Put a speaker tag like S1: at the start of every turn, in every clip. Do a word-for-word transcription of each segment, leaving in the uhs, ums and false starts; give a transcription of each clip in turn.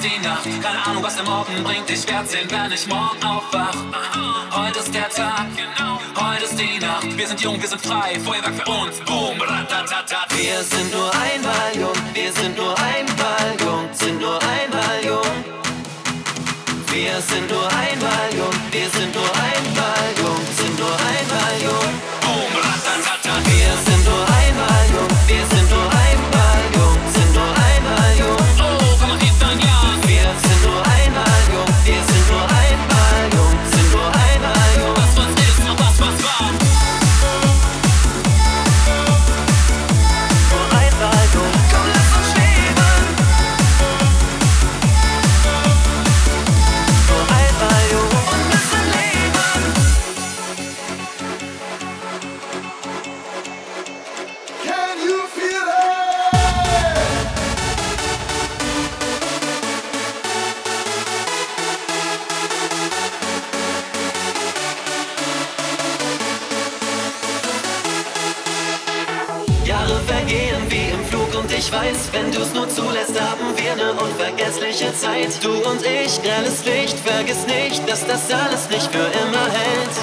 S1: die Nacht, keine Ahnung, was der Morgen bringt. Ich werd sehen, wenn ich morgen aufwach. Heute ist der Tag, heute ist die Nacht. Wir sind jung, wir sind frei, Feuerwerk für uns. Boom, ratatata. Wir sind nur einmal jung, wir sind nur einmal jung, sind nur einmal jung. Wir sind nur einmal jung, wir sind nur einmal jung, sind nur einmal jung. Boom, ratatata. Wir sind nur einmal jung, wir sind nur einmal jung, sind nur einmal jung. Oh, komm mal hier dein Glas. Wir sind nur einmal jung, wir sind nur einmal jung, sind nur einmal jung. Das was ist, noch das was war. Nur einmal jung, komm lass uns schweben. Nur einmal jung und müssen leben.
S2: Can you feel it?
S1: Jahre vergehen wie im Flug und ich weiß, wenn du's nur zulässt, haben wir ne unvergessliche Zeit. Du und ich, grelles Licht, vergiss nicht, dass das alles nicht für immer hält.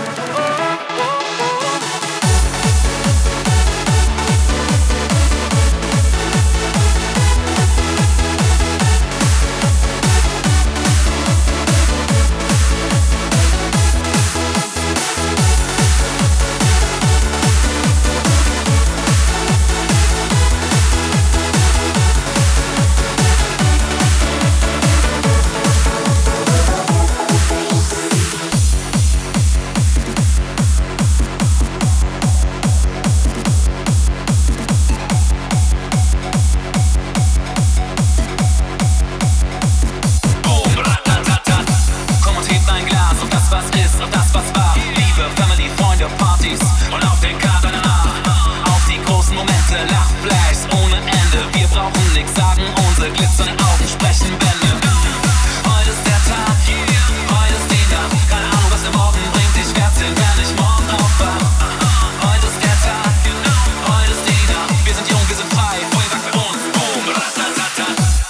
S1: Boom, ratatata. Komm und heb dein Glas auf das, was ist, auf das, was war. Liebe, Family, Freunde, Partys und auf den Kater danach. Auf die großen Momente, Lachflashs ohne Ende. Wir brauchen nix sagen, unsere glitzernden Augen sprechen Bände. Heute ist der Tag, heute ist die Nacht. Keine Ahnung, was der Morgen bringt. Ich werd sehen, wenn ich morgen aufwach. Heute ist der Tag, heute ist die Nacht. Wir sind jung, wir sind frei, Feuerwerk für uns. Boom, ratatata.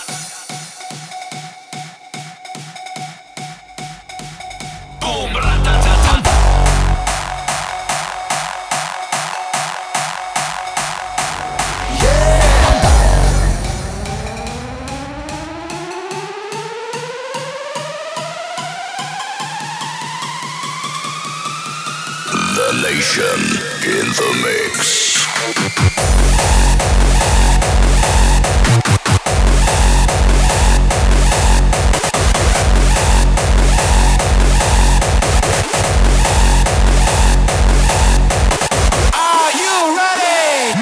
S1: Boom, ratatata.
S3: The Nation in the mix.
S2: Are you ready?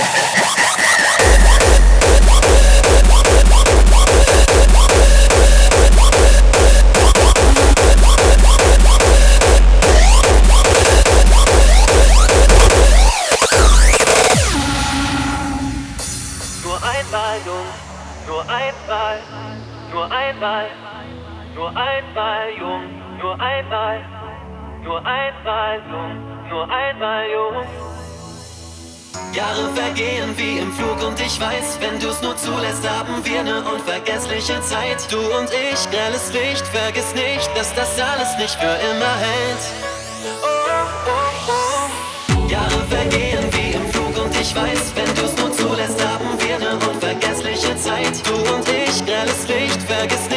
S1: Nur einmal jung, nur einmal, nur einmal, nur einmal jung, nur einmal, nur einmal jung, nur einmal jung. Jahre vergehen wie im Flug und ich weiß, wenn du's nur zulässt, haben wir ne unvergessliche Zeit. Du und ich, grelles Licht, vergiss nicht, dass das alles nicht für immer hält. Oh, oh, oh. Jahre vergehen wie im Flug und ich weiß, wenn du's nur zulässt, haben wir ne unvergessliche Zeit. Du und ich, grelles Licht, vergiss nicht.